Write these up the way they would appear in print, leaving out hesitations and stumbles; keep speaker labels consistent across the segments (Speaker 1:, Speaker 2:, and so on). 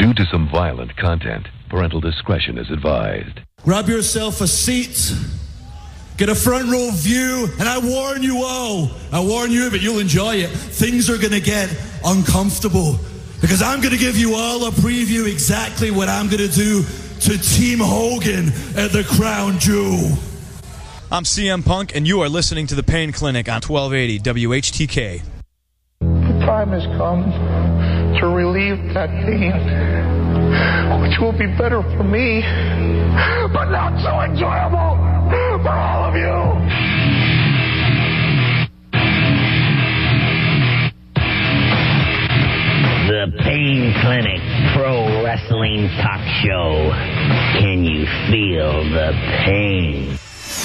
Speaker 1: Due to some violent content, parental discretion is advised.
Speaker 2: Grab yourself a seat, get a front row view, and I warn you all, but you'll enjoy it. Things are going to get uncomfortable because I'm going to give you all a preview exactly what I'm going to do to Team Hogan at the Crown Jewel.
Speaker 3: I'm CM Punk, and you are listening to The Pain Clinic on 1280 WHTK.
Speaker 4: The time has come to relieve that pain, which will be better for me, but not so enjoyable for all of you.
Speaker 5: The Pain Clinic Pro Wrestling Talk Show. Can you feel the pain?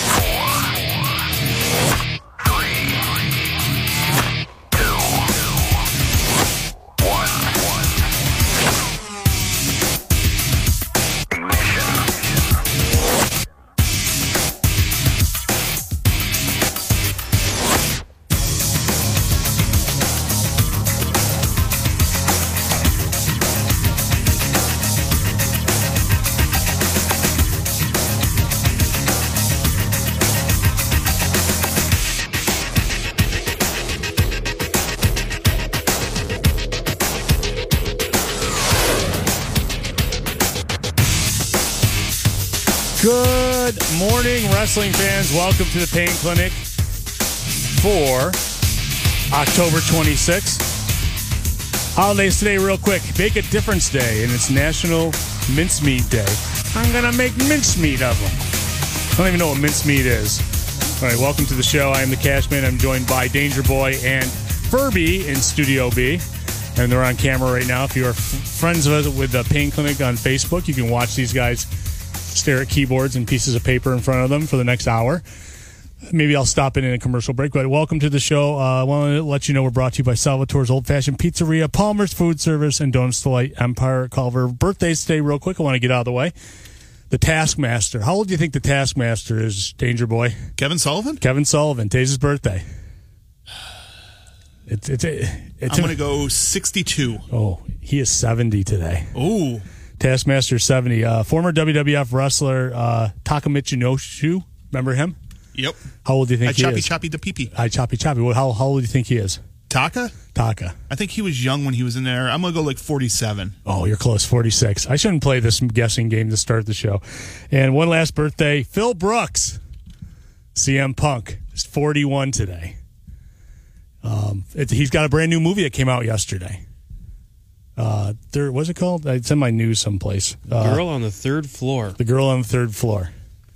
Speaker 6: Good morning, wrestling fans. Welcome to the Pain Clinic for October 26th. Holidays today, real quick. Make a Difference Day, and it's National Mincemeat Day. I'm going to make mincemeat of them. I don't even know what mincemeat is. All right, welcome to the show. I am the Cashman. I'm joined by Danger Boy and Furby in Studio B. And they're on camera right now. If you are friends with the Pain Clinic on Facebook, you can watch these guys stare at keyboards and pieces of paper in front of them for the next hour. Maybe I'll stop in a commercial break, but welcome to the show. I want to let you know we're brought to you by Salvatore's Old Fashioned Pizzeria, Palmer's Food Service, and Donuts Delight, Empire Culver. Birthdays today, real quick. I want to get out of the way. The Taskmaster. How old do you think the Taskmaster is, Danger Boy?
Speaker 7: Kevin Sullivan?
Speaker 6: Kevin Sullivan. Today's his birthday. I'm
Speaker 7: going to go 62.
Speaker 6: Oh, he is 70 today.
Speaker 7: Oh.
Speaker 6: Taskmaster 70. Former WWF wrestler Takamichi Inoue. Remember him?
Speaker 7: Yep.
Speaker 6: How old do you think he is?
Speaker 7: Choppy the pee-pee.
Speaker 6: Choppy. Well, how old do you think he is?
Speaker 7: Taka?
Speaker 6: Taka.
Speaker 7: I think he was young when he was in there. I'm going to go like 47.
Speaker 6: Oh, you're close. 46. I shouldn't play this guessing game to start the show. And one last birthday. Phil Brooks. CM Punk is 41 today. He's got a brand new movie that came out yesterday. What's it called? It's in my news someplace.
Speaker 8: Girl on the Third Floor.
Speaker 6: The Girl on the Third Floor.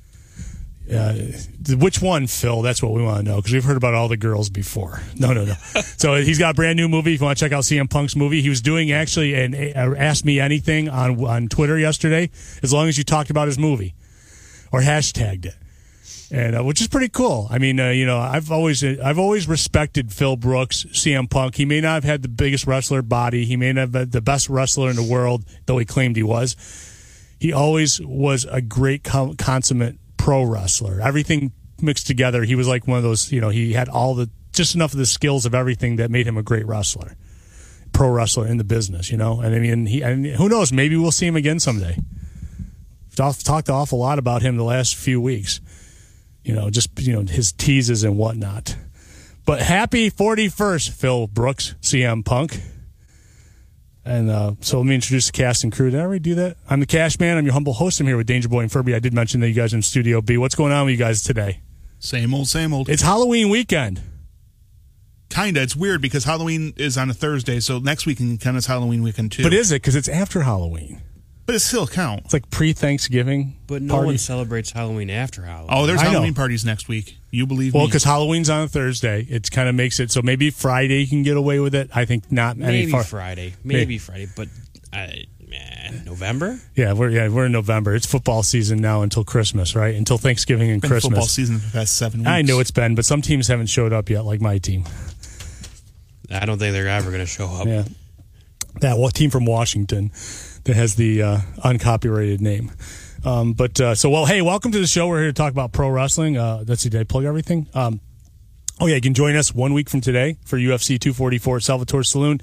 Speaker 6: Which one, Phil? That's what we want to know, because we've heard about all the girls before. No. So he's got a brand new movie. If you want to check out CM Punk's movie, he was doing actually an Ask Me Anything on Twitter yesterday, as long as you talked about his movie or hashtagged it. And which is pretty cool. I mean, I've always respected Phil Brooks, CM Punk. He may not have had the biggest wrestler body. He may not have been the best wrestler in the world, though he claimed he was. He always was a great consummate pro wrestler. Everything mixed together. He was like one of those. He had just enough of the skills of everything that made him a great wrestler, pro wrestler in the business. And I mean, who knows? Maybe we'll see him again someday. I've talked an awful lot about him the last few weeks. His teases and whatnot. But happy 41st, Phil Brooks, CM Punk. And so let me introduce the cast and crew. Did I already do that? I'm the Cash Man. I'm your humble host. I'm here with Danger Boy and Furby. I did mention that you guys are in Studio B. What's going on with you guys today?
Speaker 7: Same old.
Speaker 6: It's Halloween weekend.
Speaker 7: Kinda. It's weird because Halloween is on a Thursday, so next weekend kind of is Halloween weekend too.
Speaker 6: But is it? Because it's after Halloween.
Speaker 7: But it still counts.
Speaker 6: It's like pre-Thanksgiving.
Speaker 8: But no one celebrates Halloween after Halloween.
Speaker 7: Oh, there's Halloween parties next week. You believe me?
Speaker 6: Well, because Halloween's on a Thursday. It kind of makes it so maybe Friday you can get away with it. I think not.
Speaker 8: Maybe Friday. But November?
Speaker 6: Yeah, we're in November. It's football season now until Christmas, right? Until Thanksgiving and Christmas.
Speaker 7: Football season for the past 7 weeks.
Speaker 6: I know it's been, but some teams haven't showed up yet, like my team.
Speaker 8: I don't think they're ever going to show up.
Speaker 6: Yeah, that team from Washington that has the uncopyrighted name. Hey, welcome to the show. We're here to talk about pro wrestling. Did I plug everything? You can join us 1 week from today for UFC 244 at Salvatore Saloon.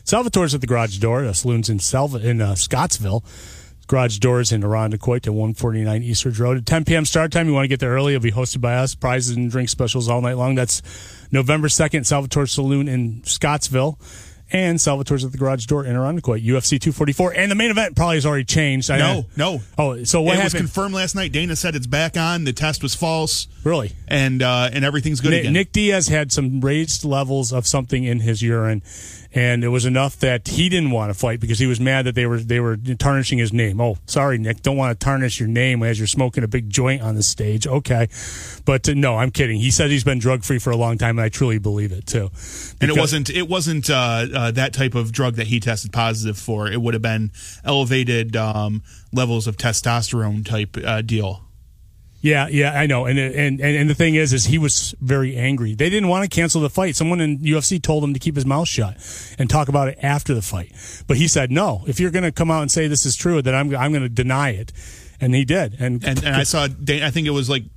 Speaker 6: Salvatore's at the Garage Door. The saloon's in Scottsville. Garage Doors in Irondequoit at 149 Eastridge Road. At 10 p.m. start time. You want to get there early. It'll be hosted by us. Prizes and drink specials all night long. That's November 2nd, Salvatore Saloon in Scottsville. And Salvatore's at the Garage Door in Irondequoit. UFC 244. And the main event probably has already changed.
Speaker 7: No.
Speaker 6: Oh, so what happened?
Speaker 7: It was confirmed last night. Dana said it's back on. The test was false.
Speaker 6: Really?
Speaker 7: And everything's good again.
Speaker 6: Nick Diaz had some raised levels of something in his urine, and it was enough that he didn't want to fight because he was mad that they were tarnishing his name. Oh, sorry, Nick. Don't want to tarnish your name as you're smoking a big joint on the stage. Okay. But no, I'm kidding. He said he's been drug-free for a long time, and I truly believe it, too.
Speaker 7: And it wasn't that type of drug that he tested positive for. It would have been elevated levels of testosterone type deal.
Speaker 6: Yeah, I know. And the thing is he was very angry. They didn't want to cancel the fight. Someone in UFC told him to keep his mouth shut and talk about it after the fight. But he said, no, if you're going to come out and say this is true, then I'm going to deny it. And he did. And
Speaker 7: I saw, I think it was like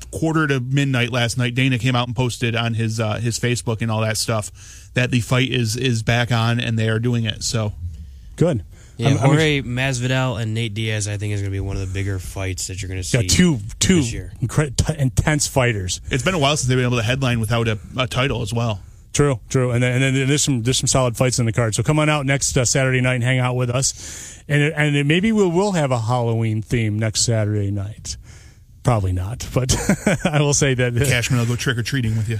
Speaker 7: 12:45 last night, Dana came out and posted on his Facebook and all that stuff that the fight is back on and they are doing it. So
Speaker 6: good.
Speaker 8: Yeah, Jorge Masvidal and Nate Diaz, I think, is going to be one of the bigger fights that you're going to see.
Speaker 6: Two
Speaker 8: this year.
Speaker 6: Intense fighters.
Speaker 7: It's been a while since they've been able to headline without a title as well.
Speaker 6: True, and then there's some solid fights in the card. So come on out next Saturday night and hang out with us, and maybe we will have a Halloween theme next Saturday night. Probably not, but I will say that
Speaker 7: Cashman will go trick or treating with you.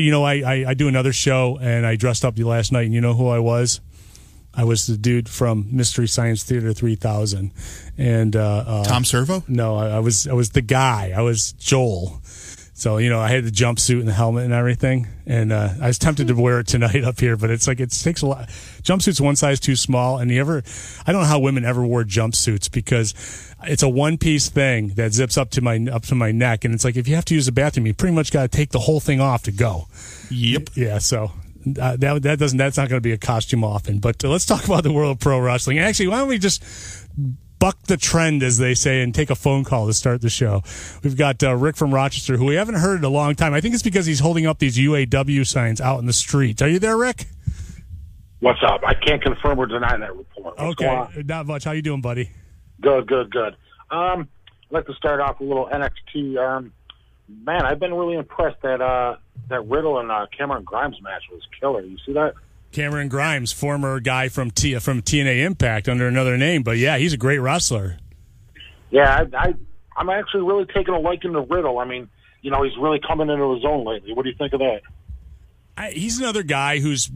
Speaker 6: I do another show and I dressed up last night, and you know who I was? I was the dude from Mystery Science Theater 3000, and
Speaker 7: Tom Servo.
Speaker 6: No, I was the guy. I was Joel. So I had the jumpsuit and the helmet and everything, and I was tempted to wear it tonight up here, but it's like it takes a lot. Jumpsuit's one size too small, and I don't know how women ever wore jumpsuits because it's a one-piece thing that zips up to my neck, and it's like if you have to use the bathroom, you pretty much got to take the whole thing off to go.
Speaker 7: Yep.
Speaker 6: Yeah. So. That's not going to be a costume often, but let's talk about the world of pro wrestling. Actually, why don't we just buck the trend, as they say, and take a phone call to start the show? We've got Rick from Rochester, who we haven't heard in a long time. I think it's because he's holding up these UAW signs out in the street. Are you there, Rick?
Speaker 9: What's up? I can't confirm or deny that report.
Speaker 6: Okay, not much. How you doing, buddy?
Speaker 9: Good. I'd like to start off with a little NXT. Man, I've been really impressed that Riddle and Cameron Grimes match was killer. You see that?
Speaker 6: Cameron Grimes, former guy from TNA Impact under another name, but yeah, he's a great wrestler.
Speaker 9: Yeah, I'm actually really taking a liking to Riddle. I mean, he's really coming into his own lately. What do you think of that?
Speaker 6: He's another guy who's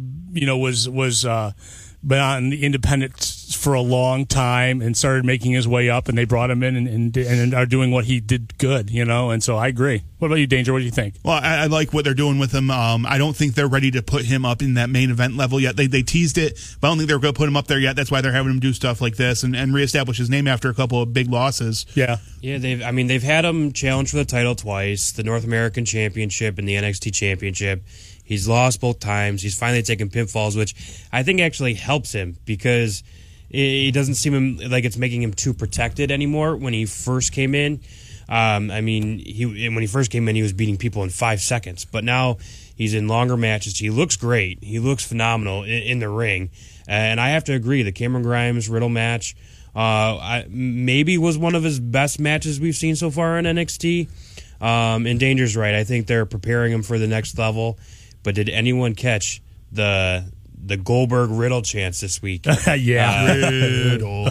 Speaker 6: was been on the independent for a long time and started making his way up, and they brought him in and are doing what he did good, and so I agree. What about you, Danger? What do you think?
Speaker 7: Well, I like what they're doing with him. I don't think they're ready to put him up in that main event level yet. They teased it, but I don't think they're going to put him up there yet. That's why they're having him do stuff like this and reestablish his name after a couple of big losses.
Speaker 6: Yeah.
Speaker 8: Yeah, they've had him challenge for the title twice, the North American Championship and the NXT Championship. He's lost both times. He's finally taken pinfalls, which I think actually helps him because it doesn't seem like it's making him too protected anymore. When he first came in, when he first came in, he was beating people in 5 seconds. But now he's in longer matches. He looks great. He looks phenomenal in the ring. And I have to agree, the Cameron Grimes Riddle match maybe was one of his best matches we've seen so far in NXT. And Danger's right. I think they're preparing him for the next level. But did anyone catch the Goldberg Riddle chants this week?
Speaker 6: Yeah,
Speaker 7: Riddle.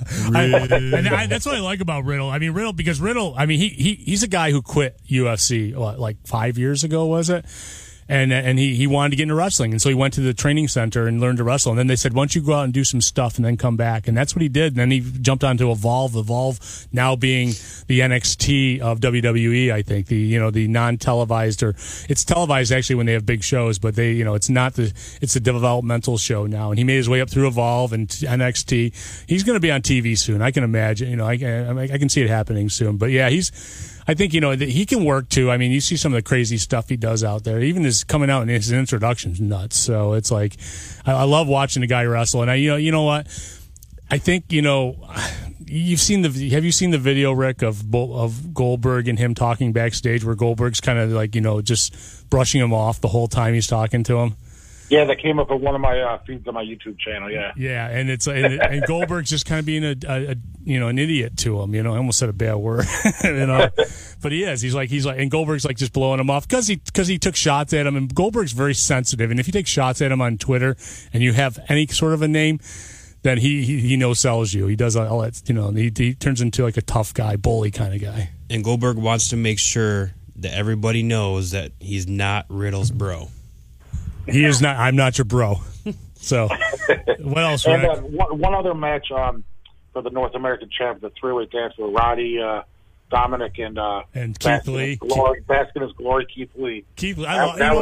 Speaker 6: That's what I like about Riddle. I mean, Riddle. I mean, he's a guy who quit UFC like 5 years ago, was it? And he wanted to get into wrestling, and so he went to the training center and learned to wrestle. And then they said, "Why don't you go out and do some stuff and then come back?" And that's what he did. And then he jumped onto Evolve. Evolve now being the NXT of WWE. I think the non-televised, or it's televised actually when they have big shows, but it's not it's a developmental show now. And he made his way up through Evolve and NXT. He's going to be on TV soon. I can imagine. I can see it happening soon. But yeah, I think, he can work too. I mean, you see some of the crazy stuff he does out there. Even his coming out in his introduction's nuts. So it's like, I love watching the guy wrestle. And you know what? I think, have you seen the video, Rick, of Goldberg and him talking backstage where Goldberg's kind of like, just brushing him off the whole time he's talking to him?
Speaker 9: Yeah, that came up on one of my feeds on my YouTube channel. Yeah.
Speaker 6: Yeah, and it's and Goldberg's just kind of being an idiot to him. I almost said a bad word, but he is. He's like, and Goldberg's like just blowing him off because he took shots at him. And Goldberg's very sensitive, and if you take shots at him on Twitter and you have any sort of a name, then he no sells you. He does all that. He turns into like a tough guy, bully kind of guy.
Speaker 8: And Goldberg wants to make sure that everybody knows that he's not Riddle's bro.
Speaker 6: He is not. I'm not your bro. So, what else, Rick?
Speaker 9: And one other match for the North American champ, the three-way dance with Roddy, Dominic, and
Speaker 6: Keith Lee.
Speaker 9: Baskin' His Glory, Keith Lee.
Speaker 6: Keith Lee.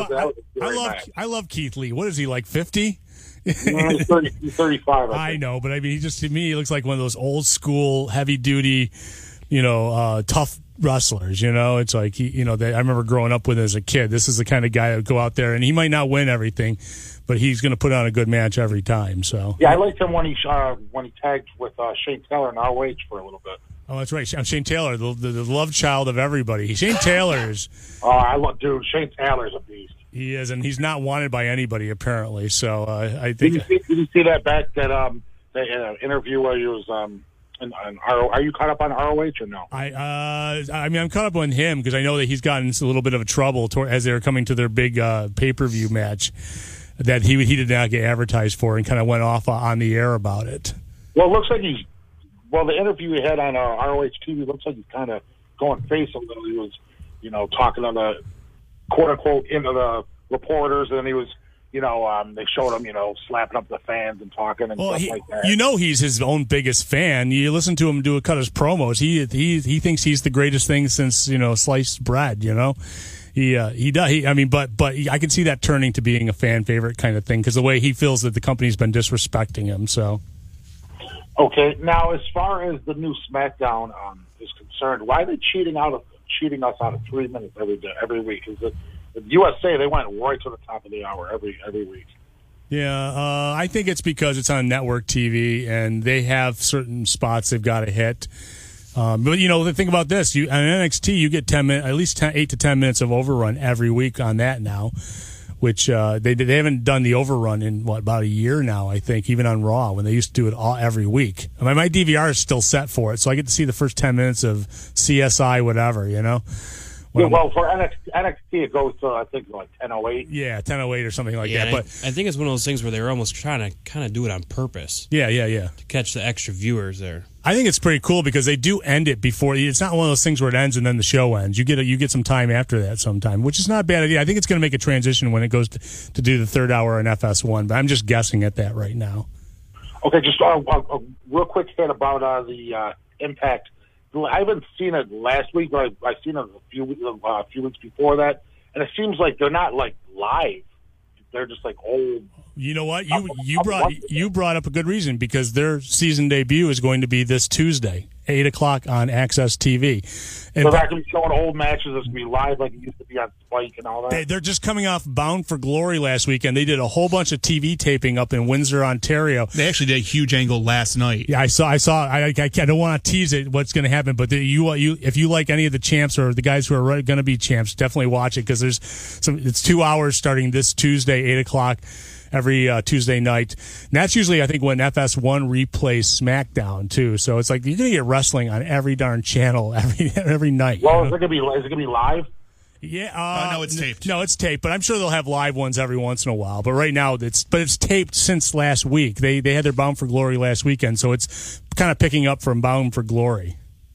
Speaker 6: I love Keith Lee. What is he, like 50?
Speaker 9: He's 35.
Speaker 6: I know, but I mean, to me, he looks like one of those old school, heavy duty, tough wrestlers. It's like I remember growing up with him as a kid. This is the kind of guy that would go out there, and he might not win everything, but he's going to put on a good match every time. So
Speaker 9: yeah, I liked him when he tagged with Shane Taylor in ROH for a little bit.
Speaker 6: Oh, that's right, Shane Taylor, the love child of everybody. Shane Taylor's.
Speaker 9: Shane Taylor's a beast.
Speaker 6: He is, and he's not wanted by anybody apparently. So I think.
Speaker 9: Did you see that interview where he was? Are you caught up on ROH or no?
Speaker 6: I'm caught up on him because I know that he's gotten into a little bit of a trouble as they were coming to their big pay-per-view match that he did not get advertised for and kind of went off on the air about it.
Speaker 9: Well, it looks like the interview he had on ROH TV looks like he's kind of going face a little. He was, talking on the quote-unquote into the reporters, and he was, they showed him, slapping up the fans and talking and stuff like that.
Speaker 6: He's his own biggest fan. You listen to him cut his promos. He thinks he's the greatest thing since sliced bread. He does. But I can see that turning to being a fan favorite kind of thing because the way he feels that the company's been disrespecting him. So.
Speaker 9: Okay, now as far as the new SmackDown is concerned, why are they cheating us out of 3 minutes every week? Is it? The USA, they went right to the top of the hour every week.
Speaker 6: Yeah, I think it's because it's on network TV and they have certain spots they've got to hit. But the thing about this, on NXT, you get 10 minutes, at least 8 to 10 minutes of overrun every week on that now, which they haven't done the overrun in about a year now. I think even on Raw when they used to do it every week. My DVR is still set for it, so I get to see the first 10 minutes of CSI, whatever.
Speaker 9: Well, for NXT, it goes to, I think, like 10:08.
Speaker 6: Yeah, 10:08 or something like that. But
Speaker 8: I think it's one of those things where they were almost trying to kind of do it on purpose.
Speaker 6: Yeah.
Speaker 8: To catch the extra viewers there.
Speaker 6: I think it's pretty cool because they do end it before. It's not one of those things where it ends and then the show ends. You get some time after that sometime, which is not a bad idea. I think it's going to make a transition when it goes to do the third hour in FS1, but I'm just guessing at that right now.
Speaker 9: Okay, just a real quick hit about the Impact. I haven't seen it last week, but I've seen it a few weeks before that, and it seems like they're not like live; they're just like old.
Speaker 6: You know what? You brought up a good reason because their season debut is going to be this Tuesday, 8:00 on Access TV. And
Speaker 9: so they're going to be showing old matches. It's going to be live like it used to be on Spike and all that.
Speaker 6: They're just coming off Bound for Glory last weekend. They did a whole bunch of TV taping up in Windsor, Ontario.
Speaker 7: They actually did a huge angle last night.
Speaker 6: Yeah, I saw. I don't want to tease it what's going to happen, but if you like any of the champs or the guys who are going to be champs, definitely watch it because it's 2 hours starting this Tuesday, 8:00. Every Tuesday night. And that's usually, I think, when FS1 replays SmackDown, too. So it's like you're going to get wrestling on every darn channel every night.
Speaker 9: Well, is it going to be live?
Speaker 6: Yeah.
Speaker 7: No, it's taped.
Speaker 6: No, it's taped, but I'm sure they'll have live ones every once in a while. But right now, it's taped since last week. They had their Bound for Glory last weekend, so it's kind of picking up from Bound for Glory.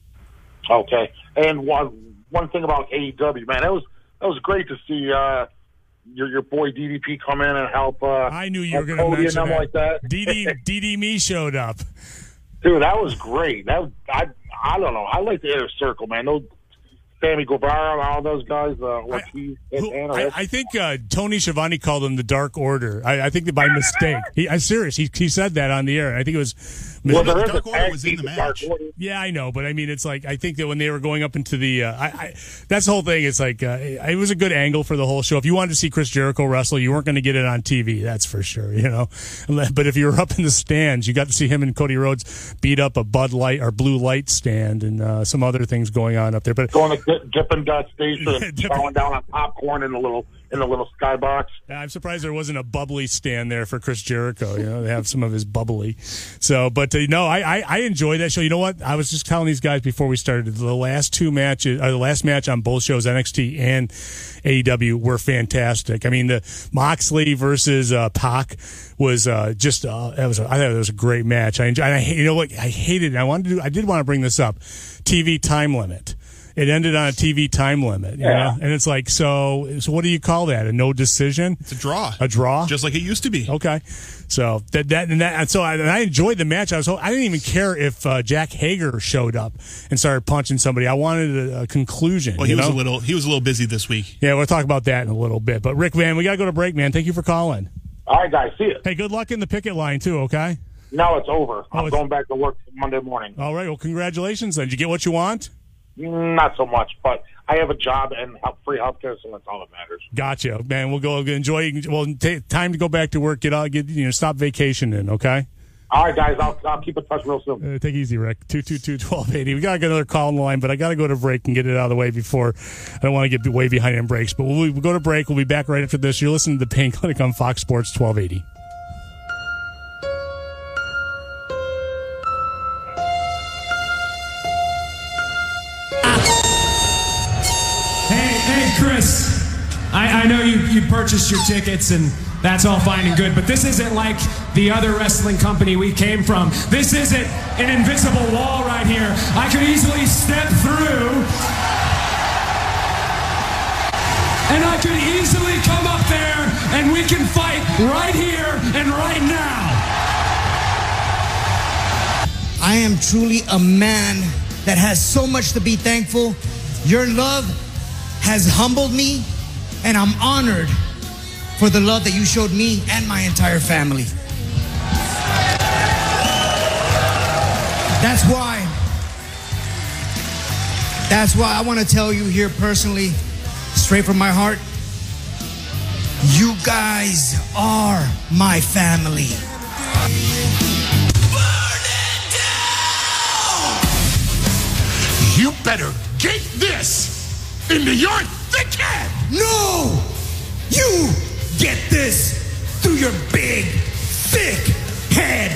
Speaker 9: Okay. And one thing about AEW, man, that was great to see your boy DDP come in and help.
Speaker 6: I knew you were going to mention that.
Speaker 9: Like that.
Speaker 6: DD Me showed up.
Speaker 9: Dude, that was great. I don't know. I like the Inner Circle, man. Those Sammy Guevara, all those guys.
Speaker 6: I think Tony Schiavone called them the Dark Order. I think that by mistake. I'm serious. He said that on the air. I think it was.
Speaker 9: Well,
Speaker 7: the Dark Order was in the match.
Speaker 6: Yeah, I know, but I mean, it's like I think that when they were going up into the, that's the whole thing. It's like it was a good angle for the whole show. If you wanted to see Chris Jericho wrestle, you weren't going to get it on TV. That's for sure. But if you were up in the stands, you got to see him and Cody Rhodes beat up a Bud Light or Blue Light stand and some other things going on up there. But
Speaker 9: going to Dippin' Dot Station and throwing down on popcorn in the in the little skybox.
Speaker 6: I'm surprised there wasn't a bubbly stand there for Chris Jericho. They have some of his bubbly. So, but no, I enjoy that show. You know what? I was just telling these guys before we started, the last match on both shows, NXT and AEW, were fantastic. I mean, the Moxley versus Pac was I thought it was a great match. You know what? I hated it. I did want to bring this up. TV time limit. It ended on a TV time limit, you know? And it's like, so what do you call that? A no decision?
Speaker 7: It's a draw.
Speaker 6: A draw?
Speaker 7: Just like it used to be.
Speaker 6: Okay. So I enjoyed the match. I didn't even care if Jack Hager showed up and started punching somebody. I wanted a conclusion.
Speaker 7: Well, he was a little busy this week.
Speaker 6: Yeah, we'll talk about that in a little bit. But Rick, man, we got to go to break, man. Thank you for calling.
Speaker 9: All right, guys. See you.
Speaker 6: Hey, good luck in the picket line too, okay?
Speaker 9: No, it's over. I'm going back to work Monday morning.
Speaker 6: All right. Well, congratulations then. Did you get what you want?
Speaker 9: Not so much, but I have a job and free healthcare, so that's all that matters.
Speaker 6: Gotcha, man. We'll go enjoy. Well, time to go back to work. Stop vacationing, okay?
Speaker 9: All right, guys. I'll keep in touch real soon.
Speaker 6: Take it easy, Rick. 222-1280. We got to get another call on the line, but I got to go to break and get it out of the way before I don't want to get way behind in breaks. But we'll go to break. We'll be back right after this. You're listening to the Pain Clinic on Fox Sports 1280.
Speaker 10: Chris, I know you purchased your tickets and that's all fine and good, but this isn't like the other wrestling company we came from. This isn't an invisible wall right here. I could easily step through and I could easily come up there and we can fight right here and right now.
Speaker 11: I am truly a man that has so much to be thankful. Your love has humbled me, and I'm honored for the love that you showed me and my entire family. That's why I want to tell you here personally, straight from my heart, you guys are my family.
Speaker 12: You better get this into your thick head!
Speaker 11: No! You get this through your big, thick head!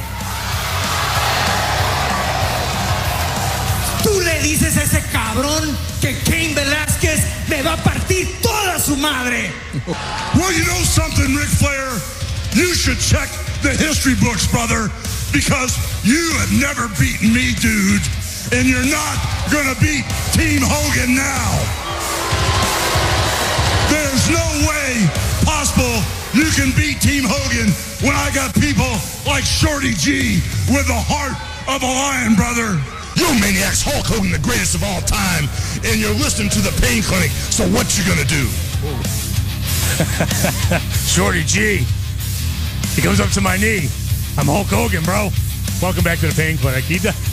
Speaker 11: Tú le dices a ese cabrón que Cain Velasquez me va a partir toda su madre!
Speaker 12: Well, you know something, Ric Flair? You should check the history books, brother, because you have never beaten me, dude. And you're not gonna beat Team Hogan now. There's no way possible you can beat Team Hogan when I got people like Shorty G with the heart of a lion, brother. You maniacs, Hulk Hogan, the greatest of all time, and you're listening to the Pain Clinic, so what you gonna do?
Speaker 6: Shorty G. He comes up to my knee. I'm Hulk Hogan, bro. Welcome back to the Pain Clinic.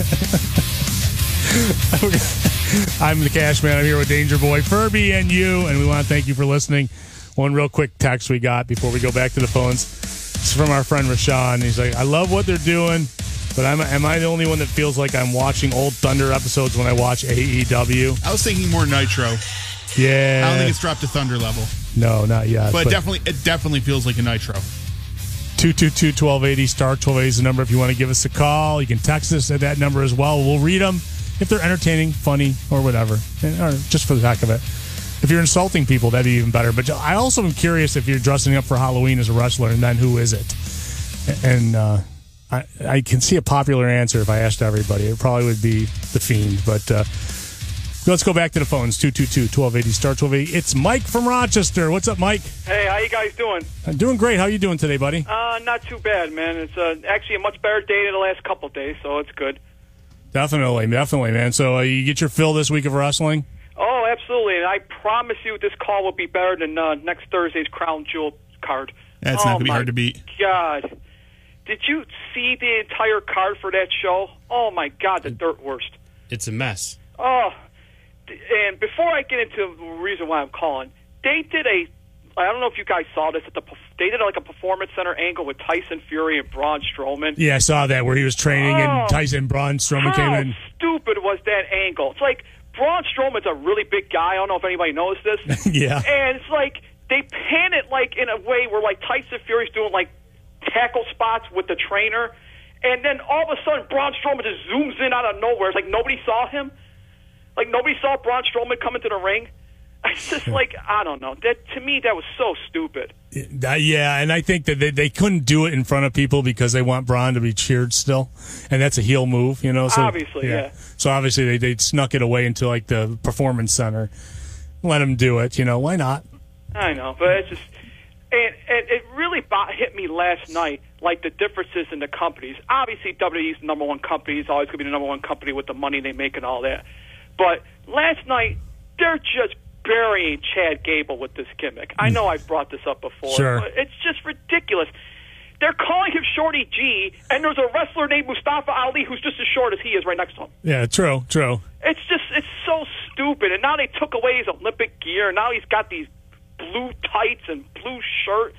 Speaker 6: I'm the Cash Man. I'm here with Danger Boy, Furby, and you, and we want to thank you for listening. One real quick text we got before we go back to the phones. It's from our friend Rashawn. He's like, I love what they're doing, but am I the only one that feels like I'm watching old Thunder episodes when I watch AEW?
Speaker 7: I was thinking more Nitro.
Speaker 6: Yeah.
Speaker 7: I don't think it's dropped to Thunder level.
Speaker 6: No, not yet.
Speaker 7: But it definitely feels like a Nitro.
Speaker 6: 222-1280, star 1280 is the number if you want to give us a call. You can text us at that number as well. We'll read them if they're entertaining, funny, or whatever, or just for the heck of it. If you're insulting people, that'd be even better. But I also am curious if you're dressing up for Halloween as a wrestler, and then who is it? And I can see a popular answer if I asked everybody. It probably would be The Fiend. But let's go back to the phones, 222-1280, star 1280. It's Mike from Rochester. What's up, Mike?
Speaker 13: Hey, how you guys doing?
Speaker 6: I'm doing great. How you doing today, buddy?
Speaker 13: Not too bad, man. It's actually a much better day than the last couple of days, so it's good.
Speaker 6: Definitely, man. So you get your fill this week of wrestling?
Speaker 13: Oh, absolutely. And I promise you this call will be better than next Thursday's Crown Jewel card.
Speaker 7: That's not going to be hard to beat.
Speaker 13: God. Did you see the entire card for that show? Oh, my God, the dirt worst.
Speaker 8: It's a mess.
Speaker 13: Oh, and before I get into the reason why I'm calling, they did I don't know if you guys saw this, they did like a Performance Center angle with Tyson Fury and Braun Strowman.
Speaker 6: Yeah, I saw that, where he was training and Tyson Braun Strowman came in.
Speaker 13: How stupid was that angle? It's like Braun Strowman's a really big guy. I don't know if anybody knows this.
Speaker 6: Yeah.
Speaker 13: And it's like they pan it like in a way where like Tyson Fury's doing like tackle spots with the trainer, and then all of a sudden Braun Strowman just zooms in out of nowhere. It's like nobody saw him. Like nobody saw Braun Strowman come into the ring. It's just like, I don't know. That to me, that was so stupid.
Speaker 6: Yeah, and I think that they couldn't do it in front of people because they want Braun to be cheered still, and that's a heel move, you know. So,
Speaker 13: obviously, yeah.
Speaker 6: So obviously they snuck it away into like the performance center. Let him do it, you know. Why not?
Speaker 13: I know, but it's just, and it really hit me last night, like the differences in the companies. Obviously, WWE's the number one company. It's always going to be the number one company with the money they make and all that. But last night, they're just burying Chad Gable with this gimmick. I know I've brought this up before,
Speaker 6: sure.
Speaker 13: But it's just ridiculous. They're calling him Shorty G, and there's a wrestler named Mustafa Ali who's just as short as he is right next to him.
Speaker 6: Yeah, true.
Speaker 13: It's so stupid. And now they took away his Olympic gear, and now he's got these blue tights and blue shirt.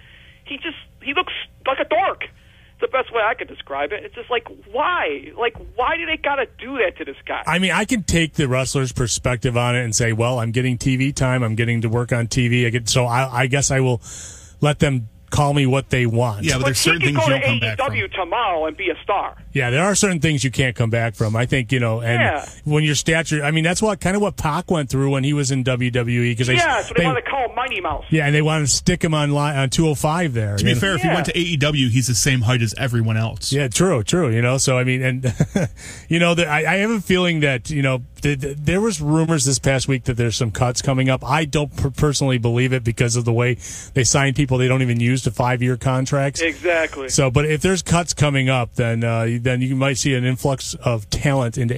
Speaker 13: He looks like a dork. It's the best way I could describe it. It's just like, why? Like, why do they got to do that to this guy?
Speaker 6: I mean, I can take the wrestler's perspective on it and say, well, I'm getting TV time. I'm getting to work on TV. So I guess I will let them call me what they want.
Speaker 7: Yeah, but there's certain things you don't come back from.
Speaker 13: He could go to AEW tomorrow and be a star.
Speaker 6: Yeah, there are certain things you can't come back from. I think, you know, and when your stature, I mean, that's what Pac went through when he was in WWE. Cause
Speaker 13: so they wanted to call him Mighty Mouse.
Speaker 6: Yeah, and they wanted to stick him on 205 there.
Speaker 7: To be fair, if he went to AEW, he's the same height as everyone else.
Speaker 6: Yeah, true, you know, so I mean, and, you know, I have a feeling that, you know, there was rumors this past week that there's some cuts coming up. I don't personally believe it because of the way they sign people they don't even use to 5-year contracts.
Speaker 13: Exactly.
Speaker 6: So, but if there's cuts coming up, then you might see an influx of talent into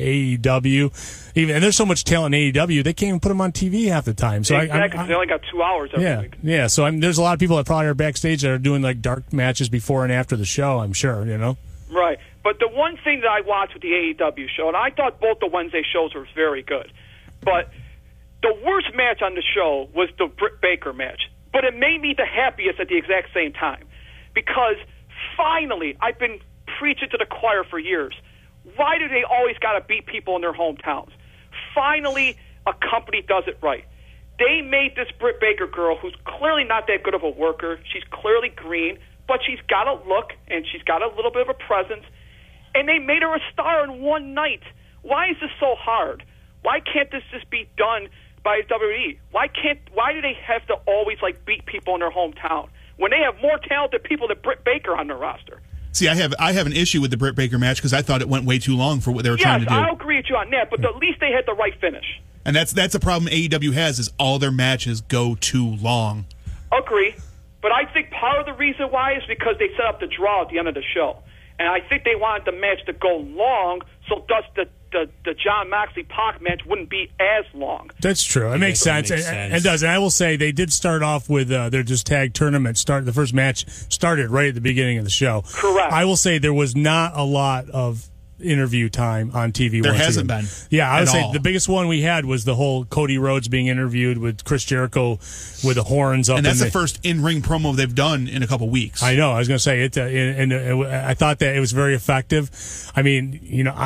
Speaker 6: AEW. And there's so much talent in AEW, they can't even put them on TV half the time. So
Speaker 13: exactly, they only got 2 hours every week.
Speaker 6: Yeah. So there's a lot of people that probably are backstage that are doing like dark matches before and after the show. I'm sure, you know.
Speaker 13: Right. But the one thing that I watched with the AEW show, and I thought both the Wednesday shows were very good, but the worst match on the show was the Britt Baker match. But it made me the happiest at the exact same time. Because finally, I've been preaching to the choir for years. Why do they always got to beat people in their hometowns? Finally, a company does it right. They made this Britt Baker girl, who's clearly not that good of a worker. She's clearly green, but she's got a look, and she's got a little bit of a presence. And they made her a star in one night. Why is this so hard? Why can't this just be done by WWE? Why do they have to always like beat people in their hometown when they have more talented people than Britt Baker on their roster?
Speaker 7: See, I have an issue with the Britt Baker match because I thought it went way too long for what they were trying to do.
Speaker 13: Yes, I'll agree with you on that, but at least they had the right finish.
Speaker 7: And that's a problem AEW has is all their matches go too long.
Speaker 13: Agree, but I think part of the reason why is because they set up the draw at the end of the show. And I think they wanted the match to go long, so thus the John Moxley-Pac match wouldn't be as long.
Speaker 6: That's true. It makes sense. It does. And I will say they did start off with their just tag tournament. The first match started right at the beginning of the show.
Speaker 13: Correct.
Speaker 6: I will say there was not a lot of interview time on TV.
Speaker 7: There hasn't been.
Speaker 6: Yeah, I would say the biggest one we had was the whole Cody Rhodes being interviewed with Chris Jericho with the horns up.
Speaker 7: And that's the first in-ring promo they've done in a couple weeks.
Speaker 6: I know. I was going to say it, and I thought that it was very effective. I mean, you know,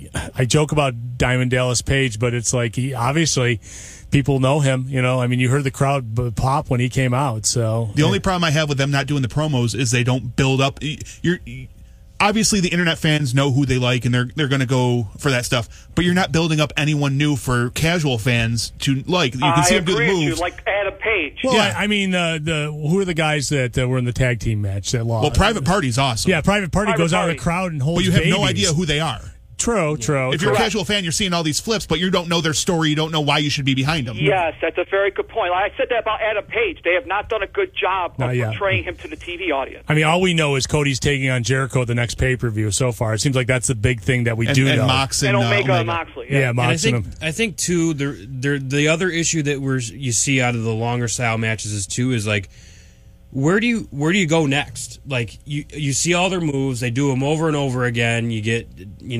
Speaker 6: I joke about Diamond Dallas Page, but it's like he obviously. People know him, you know. I mean, you heard the crowd pop when he came out. So
Speaker 7: the only problem I have with them not doing the promos is they don't build up. Obviously, the internet fans know who they like, and they're going to go for that stuff. But you're not building up anyone new for casual fans to like. You can see them do the moves,
Speaker 13: like Adam Page.
Speaker 6: Well, yeah. I mean, who are the guys that were in the tag team match that lost?
Speaker 7: Well, Private Party's awesome.
Speaker 6: Yeah, Private Party goes out of the crowd and holds.
Speaker 7: But you have no
Speaker 6: babies.
Speaker 7: idea who they are.
Speaker 6: True.
Speaker 7: If you're a casual fan, you're seeing all these flips, but you don't know their story. You don't know why you should be behind them.
Speaker 13: Yes, that's a very good point. I said that about Adam Page. They have not done a good job of portraying him to the TV audience.
Speaker 6: I mean, all we know is Cody's taking on Jericho at the next pay-per-view so far. It seems like that's the big thing that we do know.
Speaker 7: Mox and
Speaker 13: Omega and Moxley.
Speaker 6: Yeah, Mox
Speaker 8: and I think too, the other issue that you see out of the longer style matches is like, where do you go next? Like you see all their moves, they do them over and over again. You get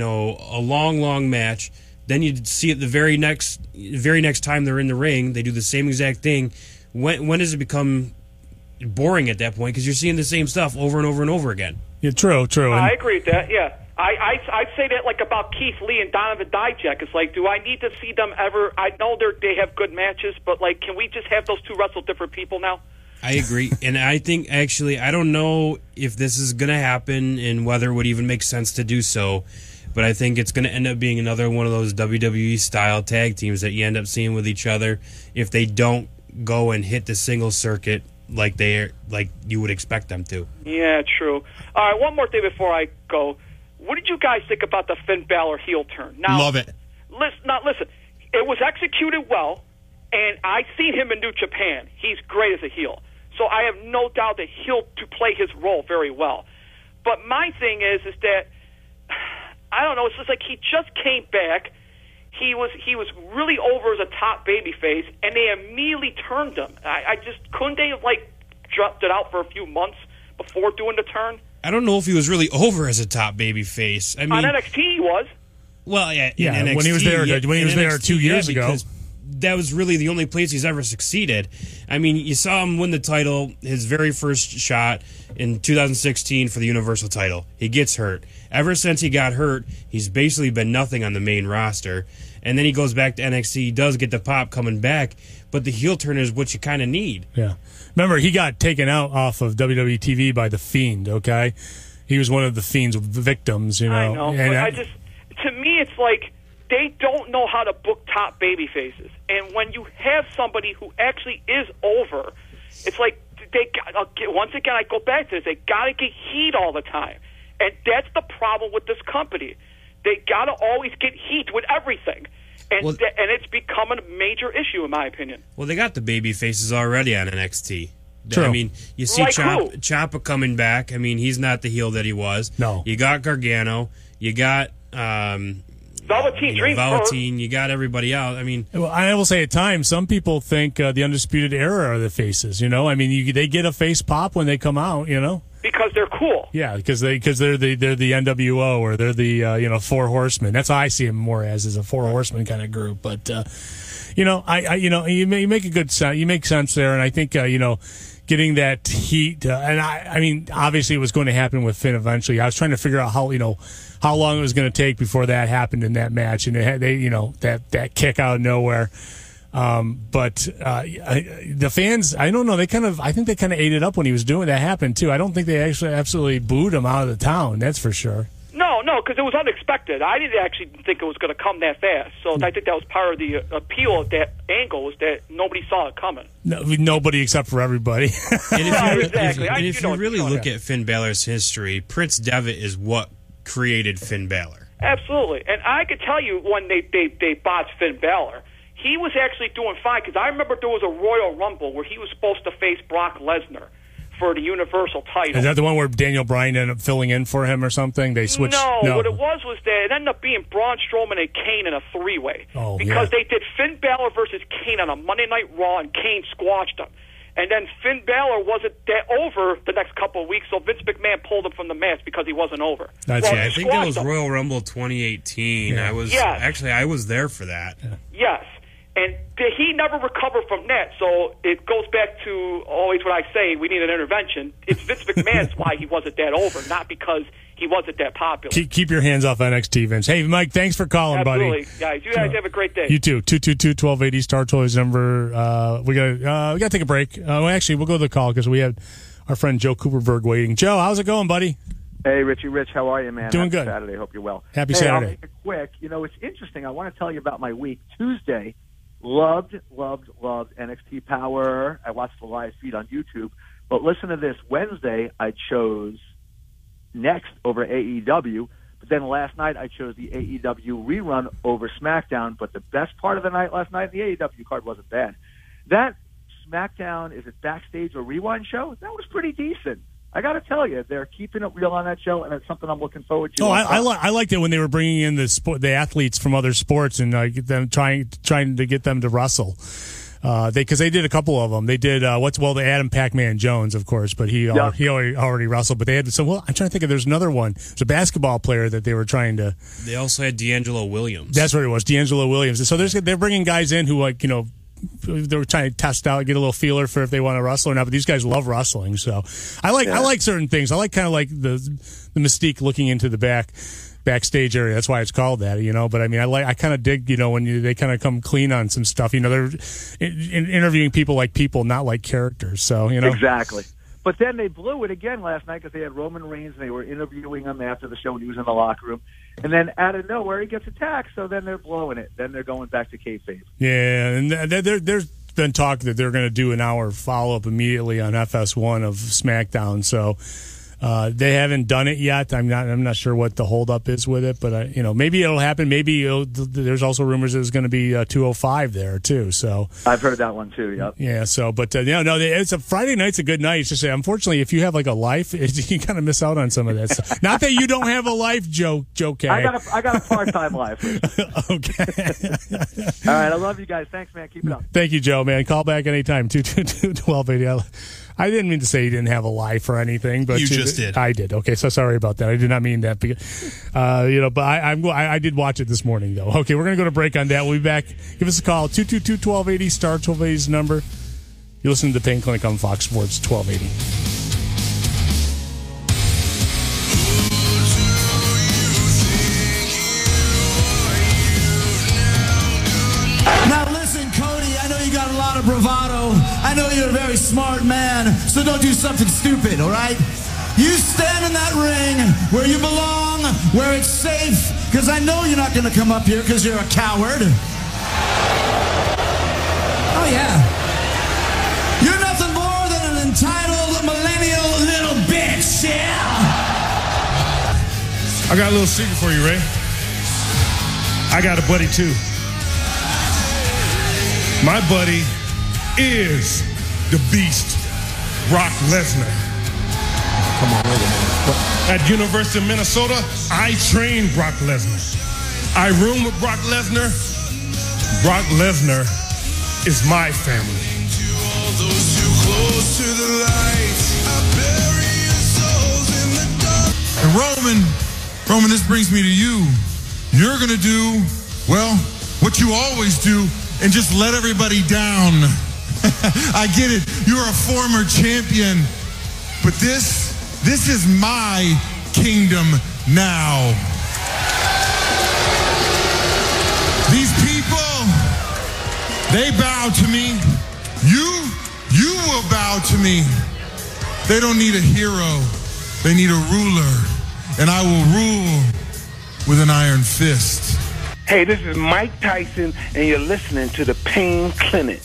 Speaker 8: a long match. Then you see it the very next time they're in the ring, they do the same exact thing. When does it become boring at that point? Because you're seeing the same stuff over and over and over again.
Speaker 6: Yeah, true.
Speaker 13: I agree with that. Yeah, I'd say that like about Keith Lee and Donovan Dijak. It's like, do I need to see them ever? I know they have good matches, but like, can we just have those two wrestle different people now?
Speaker 8: I agree. And I think, actually, I don't know if this is going to happen and whether it would even make sense to do so, but I think it's going to end up being another one of those WWE-style tag teams that you end up seeing with each other if they don't go and hit the single circuit like you would expect them to.
Speaker 13: Yeah, true. All right, one more thing before I go. What did you guys think about the Finn Balor heel turn? Now,
Speaker 7: love it.
Speaker 13: Listen, it was executed well, and I've seen him in New Japan. He's great as a heel. So I have no doubt that he'll to play his role very well. But my thing is that I don't know. It's just like he just came back. He was really over as a top babyface, and they immediately turned him. I just couldn't they have dropped it out for a few months before doing the turn?
Speaker 8: I don't know if he was really over as a top babyface. I mean,
Speaker 13: on NXT he was.
Speaker 8: Well, yeah,
Speaker 6: NXT, when he was there 2 years ago.
Speaker 8: That was really the only place he's ever succeeded. I mean, you saw him win the title, his very first shot in 2016 for the Universal title. He gets hurt. Ever since he got hurt, he's basically been nothing on the main roster. And then he goes back to NXT. He does get the pop coming back, but the heel turn is what you kind of need.
Speaker 6: Yeah. Remember, he got taken out off of WWE TV by The Fiend, okay? He was one of The Fiend's victims, you know.
Speaker 13: I know, but to me, it's like they don't know how to book top baby faces. And when you have somebody who actually is over, it's like once again, I go back to this, they got to get heat all the time. And that's the problem with this company. They got to always get heat with everything. And and it's becoming a major issue, in my opinion.
Speaker 8: Well, they got the baby faces already on NXT.
Speaker 6: True.
Speaker 8: I mean, you see
Speaker 13: Like
Speaker 8: Ciampa coming back. I mean, he's not the heel that he was.
Speaker 6: No.
Speaker 8: You got Gargano. You got
Speaker 13: Velveteen Dream.
Speaker 8: Velveteen. You got everybody else. I mean,
Speaker 6: well, I will say at times, some people think the Undisputed Era are the faces. You know, I mean, they get a face pop when they come out. You know,
Speaker 13: because they're cool.
Speaker 6: Yeah, because they're the NWO or they're the Four Horsemen. That's how I see them more as a Four Horsemen kind of group. But you make a good sense. You make sense there, and I think getting that heat, and I mean, obviously it was going to happen with Finn eventually. I was trying to figure out how long it was going to take before that happened in that match, and that kick out of nowhere. But the fans, I don't know. I think they kind of ate it up when he was doing that. Happened too. I don't think they actually absolutely booed him out of the town. That's for sure.
Speaker 13: No, because it was unexpected. I didn't actually think it was going to come that fast. So I think that was part of the appeal of that angle, was that nobody saw it coming.
Speaker 6: No, nobody except for everybody.
Speaker 8: And if you really look at Finn Balor's history, Prince Devitt is what created Finn Balor.
Speaker 13: Absolutely. And I could tell you when they botched Finn Balor, he was actually doing fine, because I remember there was a Royal Rumble where he was supposed to face Brock Lesnar for the Universal title.
Speaker 6: Is that the one where Daniel Bryan ended up filling in for him or something? They switched.
Speaker 13: No, what it was that it ended up being Braun Strowman and Kane in a three-way.
Speaker 6: Oh,
Speaker 13: because they did Finn Balor versus Kane on a Monday Night Raw, and Kane squashed him. And then Finn Balor wasn't that over the next couple of weeks, so Vince McMahon pulled him from the match because he wasn't over.
Speaker 8: I think that was Royal Rumble 2018.
Speaker 6: Yeah.
Speaker 8: I was there for that.
Speaker 6: Yeah.
Speaker 13: Yes. And he never recovered from that, so it goes back to always what I say, we need an intervention. It's Vince McMahon's why he wasn't that over, not because he wasn't that popular.
Speaker 6: Keep your hands off NXT, Vince. Hey, Mike, thanks for calling,
Speaker 13: Absolutely.
Speaker 6: buddy.
Speaker 13: Guys, you guys have a great day.
Speaker 6: You too. 222-1280, Star Toys number. We got to take a break. Actually, we'll go to the call because we have our friend Joe Cooperberg waiting. Joe, how's it going, buddy?
Speaker 14: Hey, Richie Rich, how are you, man?
Speaker 6: Doing
Speaker 14: Happy
Speaker 6: good.
Speaker 14: Saturday. Hope you're well.
Speaker 6: Happy Saturday.
Speaker 14: I'll make it quick. It's interesting. I want to tell you about my week. Tuesday, loved NXT Power. I watched the live feed on YouTube. But listen to this. Wednesday, I chose Next over AEW. But then last night, I chose the AEW rerun over SmackDown. But the best part of the night last night, the AEW card wasn't bad. That SmackDown, is it Backstage or Rewind show? That was pretty decent. I got to tell you, they're keeping it real on that show, and it's something I'm looking forward to.
Speaker 6: Oh, I liked it when they were bringing in the athletes from other sports and get them trying to get them to wrestle. Because they did a couple of them. They did the Adam Pac-Man Jones, of course, but he already wrestled. But they had I'm trying to think of. There's another one. There's a basketball player that they were trying to.
Speaker 8: They also had D'Angelo Williams.
Speaker 6: That's what it was, D'Angelo Williams. So they're bringing guys in who they were trying to test out, get a little feeler for if they want to wrestle or not. But these guys love wrestling, so I like certain things. I like kind of like the mystique looking into the back. backstage area. That's why it's called that, But I mean, I kind of dig, when they kind of come clean on some stuff. They're interviewing people, not like characters. So
Speaker 14: Exactly. But then they blew it again last night because they had Roman Reigns and they were interviewing him after the show when he was in the locker room. And then out of nowhere, he gets attacked. So then they're blowing it. Then they're going back to kayfabe.
Speaker 6: Yeah, and there's been talk that they're going to do an hour follow-up immediately on FS1 of SmackDown. So they haven't done it yet. I'm not sure what the holdup is with it, but maybe it'll happen. Maybe there's also rumors there's going to be 205 there too. So
Speaker 14: I've heard that one too. Yep.
Speaker 6: Yeah. So, but it's a Friday night's a good night. It's just unfortunately, if you have like a life, you kind of miss out on some of that stuff. Not that you don't have a life, Joe. K.
Speaker 14: I got a part-time life.
Speaker 6: Okay.
Speaker 14: All right. I love you guys. Thanks, man. Keep it up.
Speaker 6: Thank you, Joe. Man, call back anytime. 222-1280. I didn't mean to say you didn't have a life or anything, but
Speaker 7: you just did.
Speaker 6: I did. Okay, so sorry about that. I did not mean that. Because, but I did watch it this morning, though. Okay, we're going to go to break on that. We'll be back. Give us a call, 222-1280, star 1280's number. You listen to the Pain Clinic on Fox Sports 1280.
Speaker 2: Now listen, Cody, I know you got a lot of bravado. I know you're a very smart man, so don't do something stupid, all right? You stand in that ring where you belong, where it's safe, because I know you're not going to come up here because you're a coward. Oh, yeah. You're nothing more than an entitled millennial little bitch, yeah?
Speaker 12: I got a little secret for you, Ray. I got a buddy, too. My buddy is the Beast, Brock Lesnar. Come on, wait a minute. At University of Minnesota, I trained Brock Lesnar. I room with Brock Lesnar. Brock Lesnar is my family. And Roman, this brings me to you. You're going to do, well, what you always do, and just let everybody down. I get it. You're a former champion. But this is my kingdom now. These people, they bow to me. You will bow to me. They don't need a hero. They need a ruler. And I will rule with an iron fist.
Speaker 15: Hey, this is Mike Tyson, and you're listening to the Pain Clinic.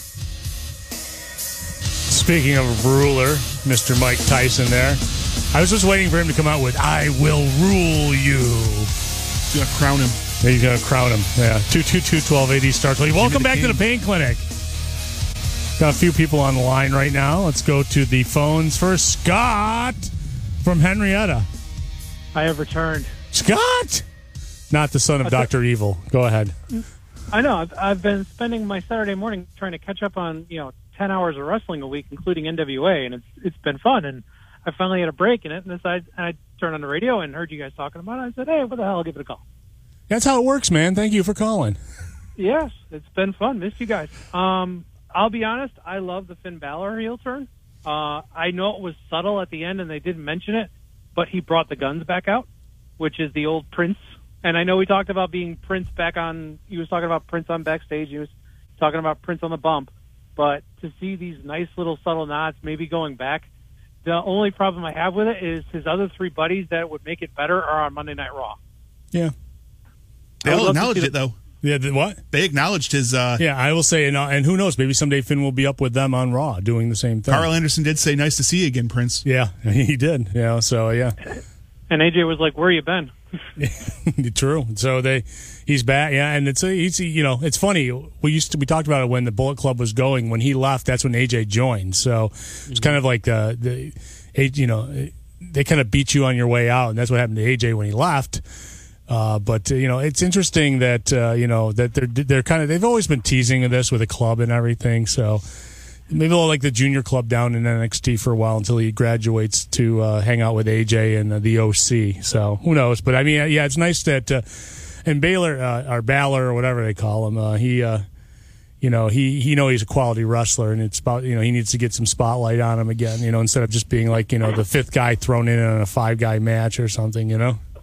Speaker 6: Speaking of ruler, Mr. Mike Tyson there. I was just waiting for him to come out with, I will rule you.
Speaker 7: He's going to crown him.
Speaker 6: Yeah, he's going to crown him. Yeah, 222-1280 start. Welcome back to the Pain Clinic. Got a few people on the line right now. Let's go to the phones first. Scott from Henrietta.
Speaker 16: I have returned.
Speaker 6: Scott! Not the son of Dr. Evil. Go ahead.
Speaker 16: I know. I've been spending my Saturday morning trying to catch up on 10 hours of wrestling a week, including NWA, and it's been fun. And I finally had a break in it, and I turned on the radio and heard you guys talking about it. I said, hey, what the hell? I'll give it a call.
Speaker 6: That's how it works, man. Thank you for calling.
Speaker 16: Yes, it's been fun. Missed you guys. I'll be honest. I love the Finn Balor heel turn. I know it was subtle at the end, and they didn't mention it, but he brought the guns back out, which is the old Prince. And I know we talked about being Prince back on. He was talking about Prince on backstage. He was talking about Prince on the bump. But to see these nice little subtle nods, maybe going back, the only problem I have with it is his other three buddies that would make it better are on Monday Night Raw.
Speaker 6: Yeah.
Speaker 7: They all acknowledged it, though.
Speaker 6: Yeah, what?
Speaker 7: They acknowledged his...
Speaker 6: Yeah, I will say, and who knows, maybe someday Finn will be up with them on Raw doing the same thing.
Speaker 7: Carl Anderson did say, nice to see you again, Prince.
Speaker 6: Yeah, he did. Yeah, so, yeah.
Speaker 16: And AJ was like, where you been?
Speaker 6: True. So he's back. Yeah, and it's funny. We talked about it when the Bullet Club was going. When he left, that's when AJ joined. So it's kind of like they kind of beat you on your way out, and that's what happened to AJ when he left. But it's interesting that that they're kind of, they've always been teasing this with a club and everything. So maybe they'll like the junior club down in NXT for a while until he graduates to hang out with AJ and the OC. So who knows? But I mean, yeah, it's nice that and Baylor or Balor or whatever they call him, he knows he's a quality wrestler, and it's about he needs to get some spotlight on him again. Instead of just being like the fifth guy thrown in on a 5-guy match or something.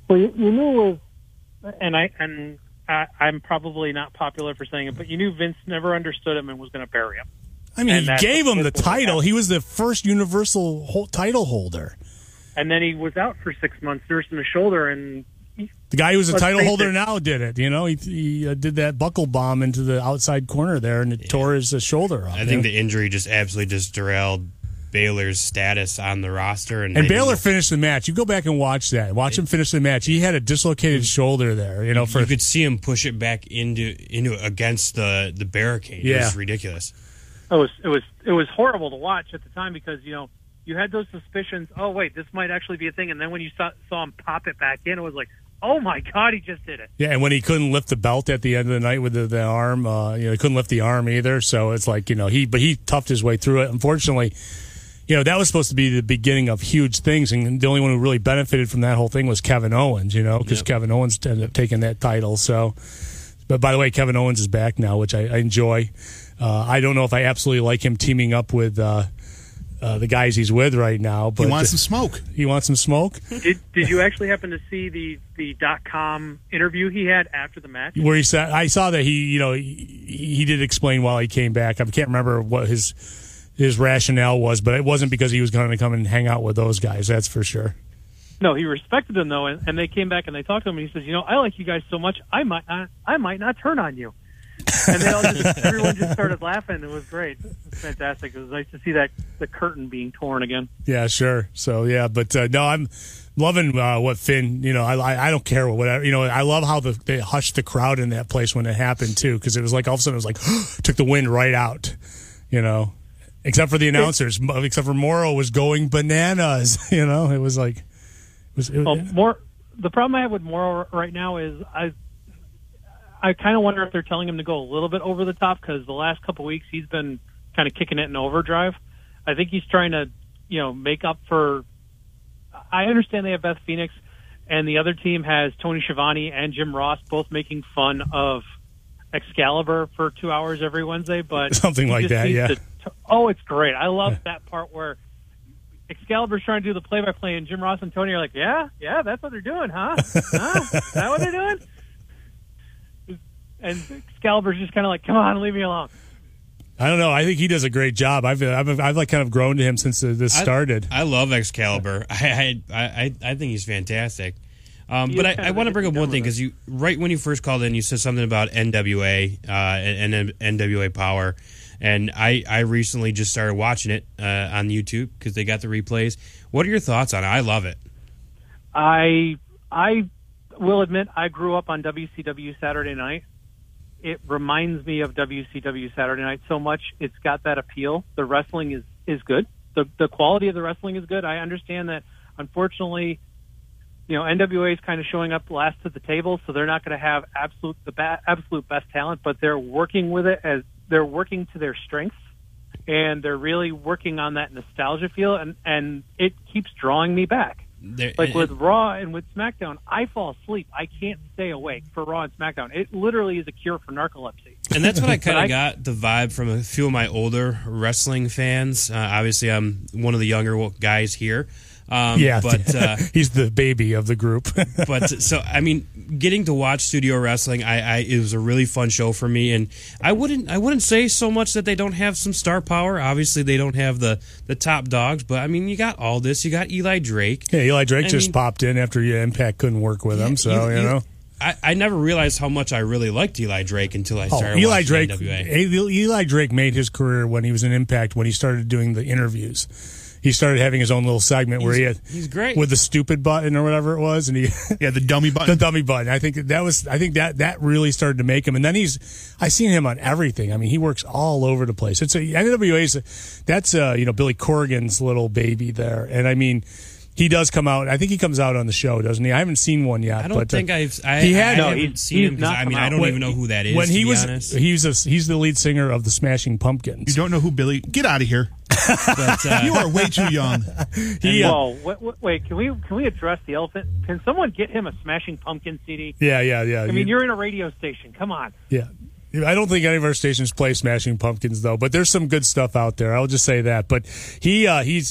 Speaker 16: Well, you knew it was, and I'm probably not popular for saying it, but you knew Vince never understood him and was going to bury him.
Speaker 6: I mean, he gave him the title. He was the first Universal title holder.
Speaker 16: And then he was out for 6 months nursing a shoulder, and
Speaker 6: the guy who was a title holder now did it. You know, he did that buckle bomb into the outside corner there, and it tore his shoulder off.
Speaker 8: I think the injury just absolutely just derailed Baylor's status on the roster. And
Speaker 6: Baylor finished the match. You go back and watch that. Watch him finish the match. He had a dislocated shoulder there. You know,
Speaker 8: you could see him push it back into against the barricade.
Speaker 6: Yeah.
Speaker 8: It was ridiculous.
Speaker 16: It was horrible to watch at the time because you had those suspicions. Oh wait, this might actually be a thing. And then when you saw him pop it back in, it was like, oh my God, he just did it.
Speaker 6: Yeah, and when he couldn't lift the belt at the end of the night with the arm, he couldn't lift the arm either. So it's like he toughed his way through it. Unfortunately, that was supposed to be the beginning of huge things, and the only one who really benefited from that whole thing was Kevin Owens. Because Kevin Owens ended up taking that title. So, but by the way, Kevin Owens is back now, which I enjoy. I don't know if I absolutely like him teaming up with the guys he's with right now, but
Speaker 7: he wants some smoke.
Speaker 6: He wants some smoke.
Speaker 16: Did you actually happen to see the .com interview he had after the match?
Speaker 6: Where he said, I saw that he did explain while he came back. I can't remember what his rationale was, but it wasn't because he was going to come and hang out with those guys. That's for sure.
Speaker 16: No, he respected them though, and they came back and they talked to him, and he says, I like you guys so much, I might not turn on you. And they everyone just started laughing. It was great. It was fantastic. It was nice to see the curtain being torn again.
Speaker 6: Yeah, sure. So yeah, but no, I'm loving what Finn. I don't care whatever. I love how they hushed the crowd in that place when it happened too, because it was like all of a sudden it was like took the wind right out. Except for the announcers, except for Morrow was going bananas. It was like
Speaker 16: the problem I have with Morrow right now is I kind of wonder if they're telling him to go a little bit over the top, because the last couple of weeks he's been kind of kicking it in overdrive. I think he's trying to, make up for. I understand they have Beth Phoenix, and the other team has Tony Schiavone and Jim Ross both making fun of Excalibur for 2 hours every Wednesday, but
Speaker 6: something like that, yeah.
Speaker 16: It's great. I love that part where Excalibur's trying to do the play-by-play, and Jim Ross and Tony are like, yeah, that's what they're doing, huh? Is that what they're doing? And Excalibur's just kind of like, come on, leave me alone.
Speaker 6: I don't know. I think he does a great job. I've like kind of grown to him since this started.
Speaker 8: I love Excalibur. I think he's fantastic. But I want to bring up one thing, because right when you first called in, you said something about NWA and NWA Power, and I recently just started watching it on YouTube because they got the replays. What are your thoughts on it? I love it.
Speaker 16: I will admit I grew up on WCW Saturday Night. It reminds me of WCW Saturday Night so much. It's got that appeal. The wrestling is good. The quality of the wrestling is good. I understand that, unfortunately, NWA is kind of showing up last to the table, so they're not going to have absolute best talent, but they're working with it as they're working to their strengths, and they're really working on that nostalgia feel, and it keeps drawing me back. With Raw and with SmackDown, I fall asleep. I can't stay awake for Raw and SmackDown. It literally is a cure for narcolepsy.
Speaker 8: And that's what I kind of got the vibe from a few of my older wrestling fans. Obviously, I'm one of the younger guys here.
Speaker 6: But he's the baby of the group.
Speaker 8: But so, I mean, getting to watch studio wrestling, it was a really fun show for me. And I wouldn't say so much that they don't have some star power. Obviously, they don't have the top dogs, but I mean, you got Aldis, you got Eli Drake.
Speaker 6: Yeah, Eli Drake just popped in after Impact couldn't work with him. So you know.
Speaker 8: I never realized how much I really liked Eli Drake until I started watching NWA.
Speaker 6: Eli Drake made his career when he was in Impact, when he started doing the interviews. He started having his own little segment where
Speaker 8: he's great
Speaker 6: with the stupid button or whatever it was, and
Speaker 7: the dummy button.
Speaker 6: The dummy button. I think that really started to make him. And then I seen him on everything. I mean, he works all over the place. That's Billy Corgan's little baby there, and I mean. He does come out. I think he comes out on the show, doesn't he? I haven't seen one yet.
Speaker 8: I don't think I haven't seen him. I don't even know who that is.
Speaker 6: When he
Speaker 8: was,
Speaker 6: he's the lead singer of the Smashing Pumpkins.
Speaker 7: You don't know who Billy? Get out of here! You are way too young.
Speaker 16: Wait. Can we address the elephant? Can someone get him a Smashing Pumpkins CD?
Speaker 6: Yeah.
Speaker 16: I mean, you're in a radio station. Come on.
Speaker 6: Yeah. I don't think any of our stations play Smashing Pumpkins though, but there's some good stuff out there. I'll just say that. But he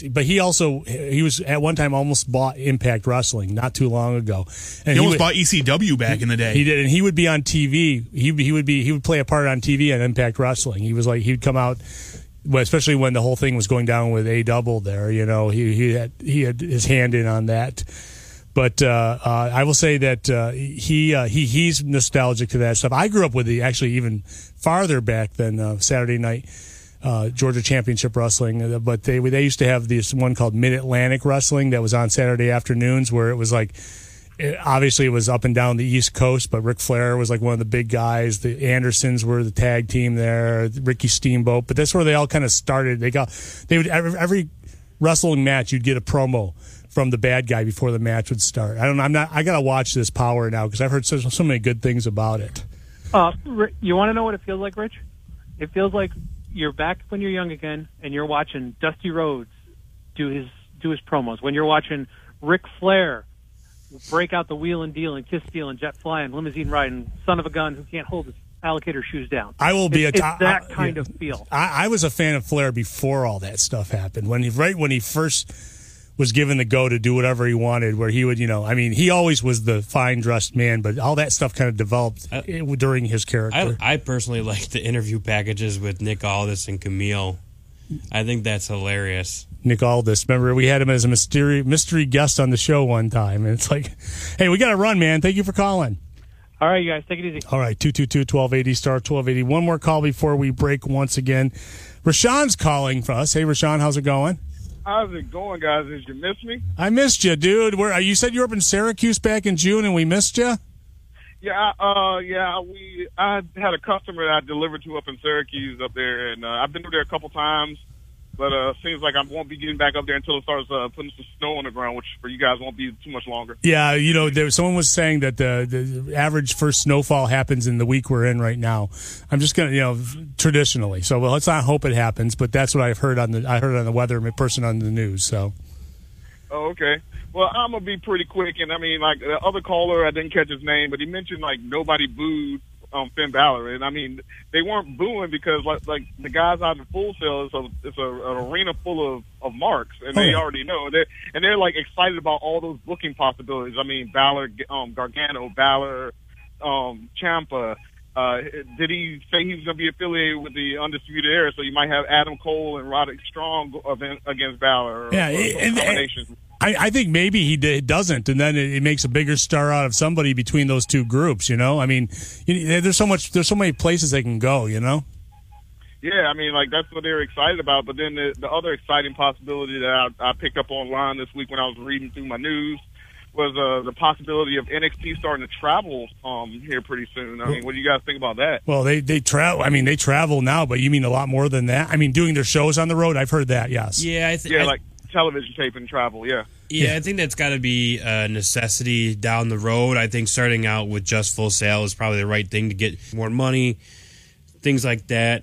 Speaker 6: was at one time almost bought Impact Wrestling not too long ago. And
Speaker 7: he almost bought ECW back in the day.
Speaker 6: He did, and he would be on TV. He would play a part on TV at Impact Wrestling. He'd come out, well, especially when the whole thing was going down with A-Double there. You know, he had his hand in on that. But I will say that he's nostalgic to that stuff. I grew up with actually even farther back than Saturday Night Georgia Championship Wrestling. But they used to have this one called Mid-Atlantic Wrestling that was on Saturday afternoons, where it was like, obviously it was up and down the East Coast, but Ric Flair was like one of the big guys. The Andersons were the tag team there, Ricky Steamboat. But that's where they all kind of started. Every wrestling match you'd get a promo from the bad guy before the match would start. I gotta watch this Power now because I've heard so many good things about it.
Speaker 16: You want to know what it feels like, Rich? It feels like you're back when you're young again, and you're watching Dusty Rhodes do his promos. When you're watching Ric Flair break out the wheel and deal and kiss steal and jet fly and limousine ride and son of a gun who can't hold his alligator shoes down.
Speaker 6: I will be
Speaker 16: it's that kind of feel.
Speaker 6: I was a fan of Flair before all that stuff happened. When he first was given the go to do whatever he wanted, where he would, he always was the fine dressed man, but all that stuff kind of developed during his character.
Speaker 8: I personally like the interview packages with Nick Aldis and Camille. I think that's hilarious.
Speaker 6: Nick Aldis, remember we had him as a mystery guest on the show one time, and it's like, hey, we got to run, man. Thank you for calling.
Speaker 16: All right, you guys, take it easy.
Speaker 6: All right, 222-1280, star 1280. One more call before we break once again. Rashawn's calling for us. Hey, Rashawn, how's it going?
Speaker 17: How's it going, guys? Did you miss me?
Speaker 6: I missed you, dude. You said you were up in Syracuse back in June, and we missed you?
Speaker 17: Yeah, I had a customer that I delivered to up in Syracuse up there, and I've been there a couple times, but seems like I won't be getting back up there until it starts putting some snow on the ground, which for you guys won't be too much longer.
Speaker 6: Yeah, someone was saying that the average first snowfall happens in the week we're in right now. I'm just gonna, traditionally. So let's not hope it happens, but that's what I've heard on the weather person on the news. So.
Speaker 17: Oh, okay. Well, I'm gonna be pretty quick, and I mean, like the other caller, I didn't catch his name, but he mentioned like nobody booed Finn Balor, and I mean they weren't booing because like the guys out in Full Sail it's an arena full of marks, and they already know, and they're like excited about all those booking possibilities. I mean, Balor, Gargano, Balor, Ciampa. Did he say he was going to be affiliated with the Undisputed Era? So you might have Adam Cole and Roderick Strong against Balor.
Speaker 6: I think maybe he doesn't, and then it makes a bigger star out of somebody between those two groups. I mean, there's so many places they can go. Yeah,
Speaker 17: I mean, like that's what they're excited about. But then the other exciting possibility that I picked up online this week when I was reading through my news was the possibility of NXT starting to travel here pretty soon. I mean, what do you guys think about that?
Speaker 6: Well, they travel. I mean, they travel now, but you mean a lot more than that? I mean, doing their shows on the road. I've heard that. Yes.
Speaker 8: Yeah,
Speaker 17: like television taping travel. Yeah.
Speaker 8: Yeah, I think that's got to be a necessity down the road. I think starting out with just Full Sail is probably the right thing to get more money, things like that.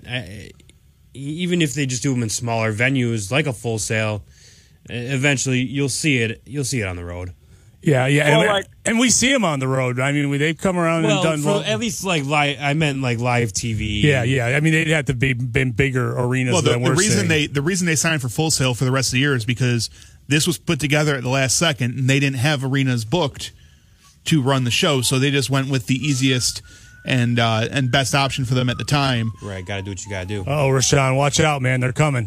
Speaker 8: Even if they just do them in smaller venues like a Full Sail, eventually you'll see it. You'll see it on the road.
Speaker 6: Yeah. Well, and we see them on the road. I mean, they've come around and done
Speaker 8: at least like live. I meant like live TV.
Speaker 6: Yeah. I mean, they'd have to be been bigger arenas. Than we're seeing.
Speaker 7: The reason they signed for Full Sail for the rest of the year is because this was put together at the last second, and they didn't have arenas booked to run the show, so they just went with the easiest and best option for them at the time.
Speaker 8: Right, got to do what you got to do.
Speaker 6: Oh, Rashawn, watch out, man! They're coming.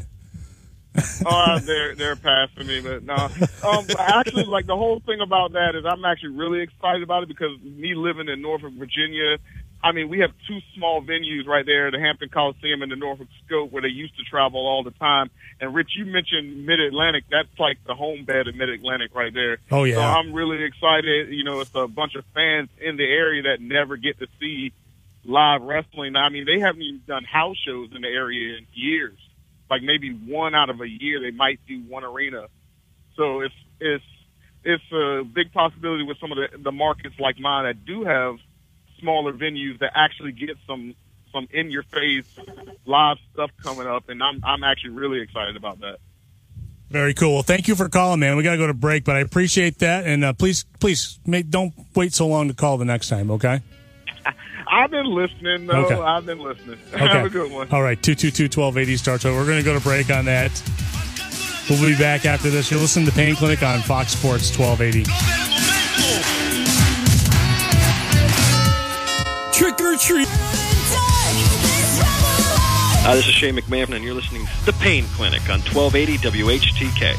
Speaker 17: They're passing me, but no. Actually, like the whole thing about that is I'm actually really excited about it because me living in Norfolk, Virginia, I mean, we have two small venues right there, the Hampton Coliseum and the Norfolk Scope, where they used to travel all the time. And Rich, you mentioned Mid-Atlantic. That's like the home bed of Mid-Atlantic right there.
Speaker 6: Oh, yeah.
Speaker 17: So I'm really excited. It's a bunch of fans in the area that never get to see live wrestling. I mean, they haven't even done house shows in the area in years. Like maybe one out of a year, they might do one arena. So it's a big possibility with some of the markets like mine that do have smaller venues that actually get some in your face live stuff coming up, and I'm actually really excited about that.
Speaker 6: Very cool. Well, thank you for calling, man. We got to go to break, but I appreciate that, and please don't wait so long to call the next time, okay?
Speaker 17: I've been listening, though.
Speaker 6: Okay.
Speaker 17: I've been listening.
Speaker 6: Okay.
Speaker 17: Have a good one.
Speaker 6: All right, 222-1280 starts over. We're going to go to break on that. We'll be back after this. You're listening to Pain Clinic on Fox Sports 1280.
Speaker 18: Trick or treat.
Speaker 19: This is Shane McMahon, and you're listening to The Pain Clinic on 1280 WHTK.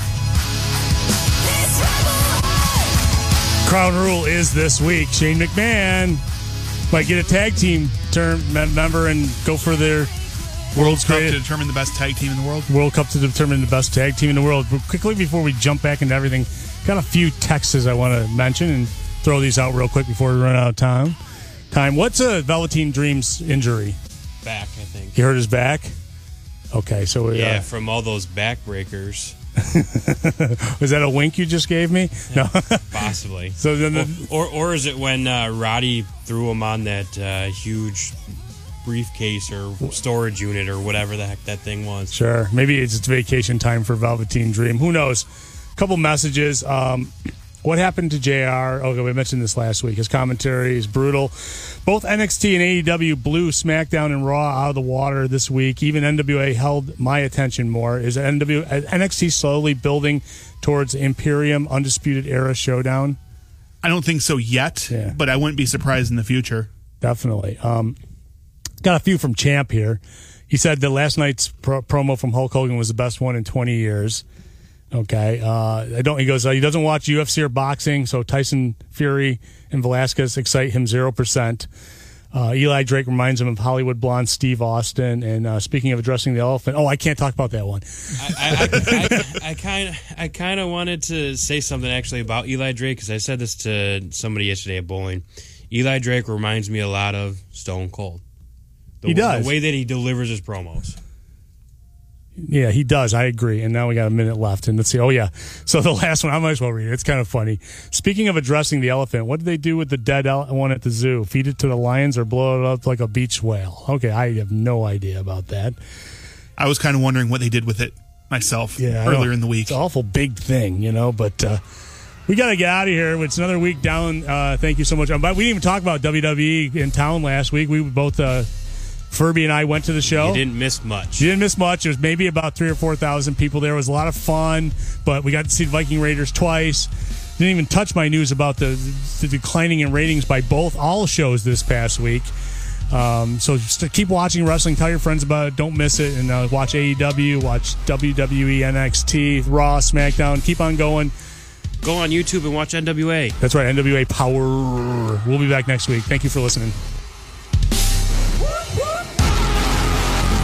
Speaker 6: Crown Rule is this week. Shane McMahon might get a tag team member and go for their
Speaker 7: World Cup to determine the best tag team in the world.
Speaker 6: World Cup to determine the best tag team in the world. But quickly, before we jump back into everything, got a few texts I want to mention and throw these out real quick before we run out of time. What's a Velveteen Dream's injury?
Speaker 8: Back, I think.
Speaker 6: He hurt his back? Okay, so...
Speaker 8: Yeah, from all those back breakers.
Speaker 6: Was that a wink you just gave me? No.
Speaker 8: Possibly.
Speaker 6: So then
Speaker 8: or is it when Roddy threw him on that huge briefcase or storage unit or whatever the heck that thing was?
Speaker 6: Sure. Maybe it's vacation time for Velveteen Dream. Who knows? A couple messages. What happened to JR? Okay, we mentioned this last week. His commentary is brutal. Both NXT and AEW blew SmackDown and Raw out of the water this week. Even NWA held my attention more. Is NXT slowly building towards Imperium Undisputed Era Showdown?
Speaker 7: I don't think so yet, but I wouldn't be surprised in the future.
Speaker 6: Definitely. Got a few from Champ here. He said that last night's promo from Hulk Hogan was the best one in 20 years. Okay. He goes, he doesn't watch UFC or boxing, so Tyson Fury and Velasquez excite him 0%. Eli Drake reminds him of Hollywood blonde Steve Austin. And speaking of addressing the elephant, I can't talk about that one.
Speaker 8: I kind of wanted to say something actually about Eli Drake, because I said this to somebody yesterday at bowling. Eli Drake reminds me a lot of Stone Cold.
Speaker 6: He does.
Speaker 8: The way that he delivers his promos.
Speaker 6: Yeah, he does. I agree. And now we got a minute left. And let's see. Oh, yeah. So the last one, I might as well read it. It's kind of funny. Speaking of addressing the elephant, what did they do with the dead one at the zoo? Feed it to the lions or blow it up like a beach whale? Okay, I have no idea about that.
Speaker 7: I was kind of wondering what they did with it myself earlier in the week.
Speaker 6: It's an awful big thing, but we got to get out of here. It's another week down. Thank you so much. But we didn't even talk about WWE in town last week. We both... Furby and I went to the show.
Speaker 8: You didn't miss much.
Speaker 6: You didn't miss much. There was maybe about 3,000 or 4,000 people there. It was a lot of fun, but we got to see the Viking Raiders twice. Didn't even touch my news about the declining in ratings by all shows this past week. So just keep watching wrestling. Tell your friends about it. Don't miss it. And watch AEW, watch WWE, NXT, Raw, SmackDown. Keep on going.
Speaker 8: Go on YouTube and watch NWA.
Speaker 6: That's right, NWA Power. We'll be back next week. Thank you for listening.